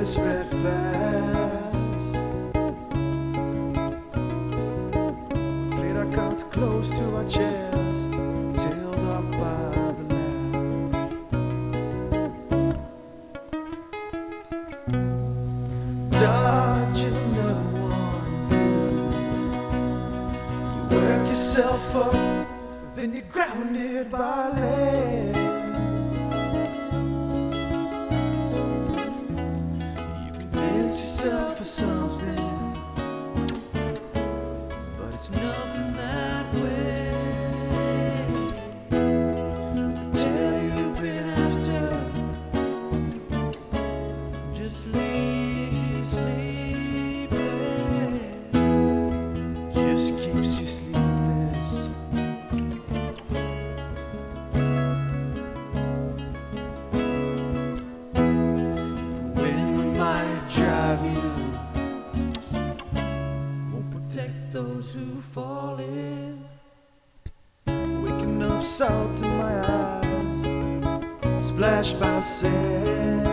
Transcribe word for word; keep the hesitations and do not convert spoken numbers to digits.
spread fast. Played our cards close to our chest, tailed off by the land. Dodging no one, you work yourself up, then you're grounded by land. Yourself for something, but it's nothing that way. Tell you've been after just lazy sleeping, just keeps you sleepless. When we might drive you, won't protect those who fall in. Waking up, salt in my eyes, splashed by sand.